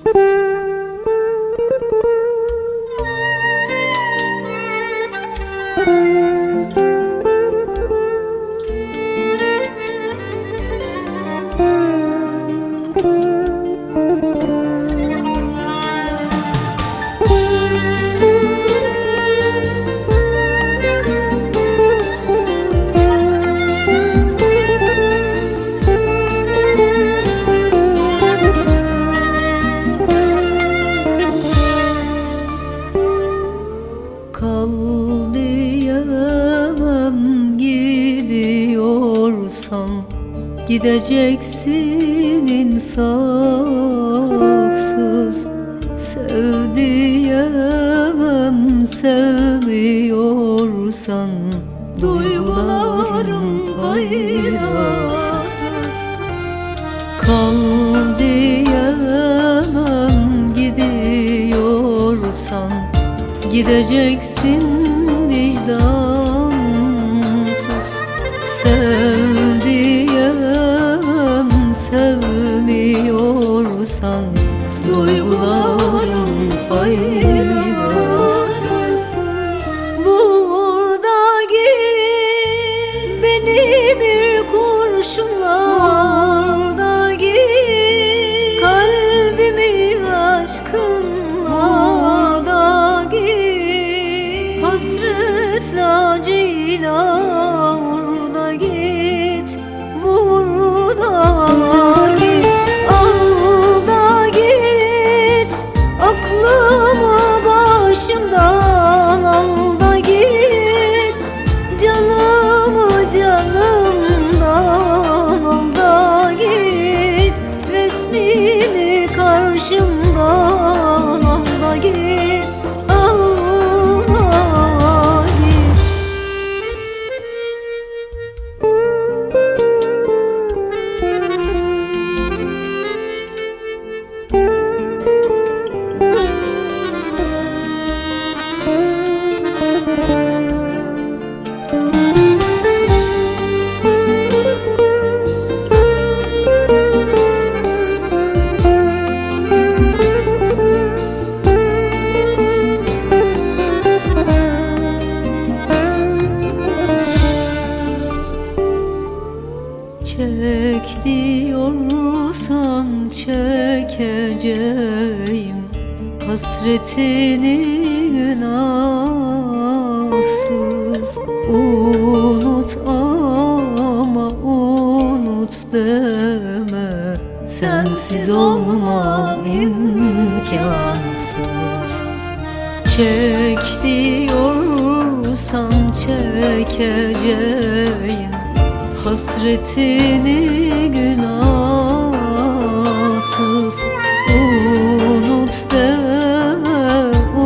Kal diyemem, gidiyorsan gideceksin insafsız. Sev diyemem, sevmiyorsan duygularım faydasız. Kal diyemem, gidiyorsan gideceksin vicdansız. Sev diyemem, sevmiyorsan duygularım faydasız. Burada git beni bir kurşunla, da git kalbimi aşkınla, da git hasretle acıyla, orada git, burada git, al da git aklımı başımdan, al da git canımı canımdan, al da git resmini karşımdan, al da git, al da git. Çek diyorsan çekeceğim hasretini günahsız. Unut ama unut deme, sensiz olmam imkansız. Çek diyorsan çekeceğim hasretini günahsız. Unut deme,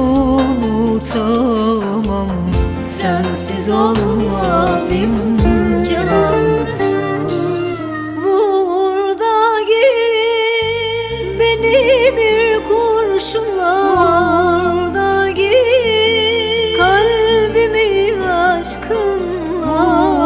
unutamam, sensiz olmam imkansız. Burada git beni bir kurşunla, da git kalbimi aşkınla,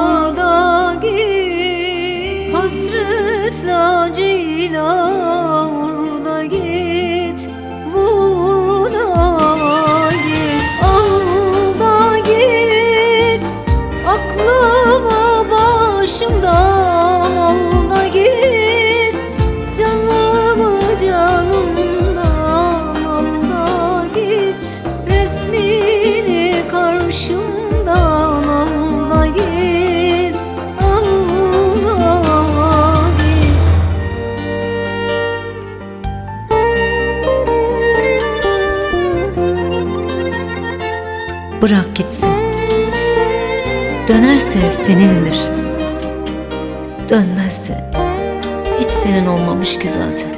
hasretle acıyla, orada git, burada git, al da git aklımı başımdan, al da git canımı canımdan, al da git resmini karşımdan, al da git, al da git. Bırak gitsin, dönerse senindir, dönmezse hiç senin olmamış ki zaten.